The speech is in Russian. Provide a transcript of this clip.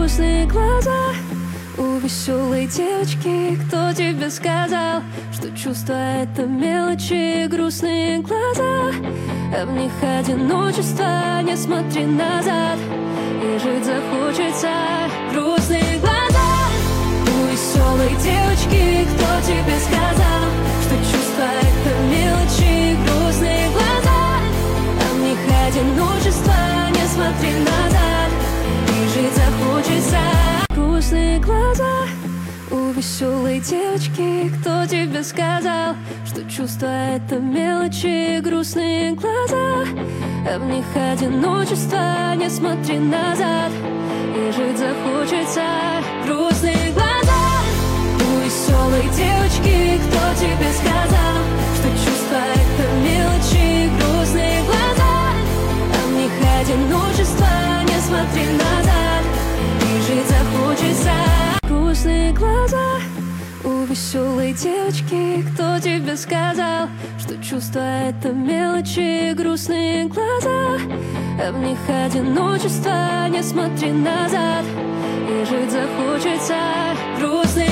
грустные глаза у веселой девочки. Кто тебе сказал, что чувства это мелочи? Грустные глаза, а в них одиночество. Не смотри назад, и жить захочется. Грустные глаза у веселой девочки. Кто тебе сказал, что чувства это мелочи? Грустные глаза, а в них одиночество. Не смотри назад, и жить захочется. Грустные глаза у веселой девочки. Кто тебе сказал, что чувства это мелочи? Грустные глаза, а в них одиночество. Не смотри назад, и жить захочется. Грустные глаза у веселой девочки. Кто тебе сказал, что чувства это мелочи? Грустные глаза, а в них одиночество. Не смотри назад, и жить захочется. Грустные глаза у веселой девочки. Кто тебе сказал, что чувства это мелочи? Грустные глаза, а в них одиночество. Не смотри назад, и жить захочется. Грустные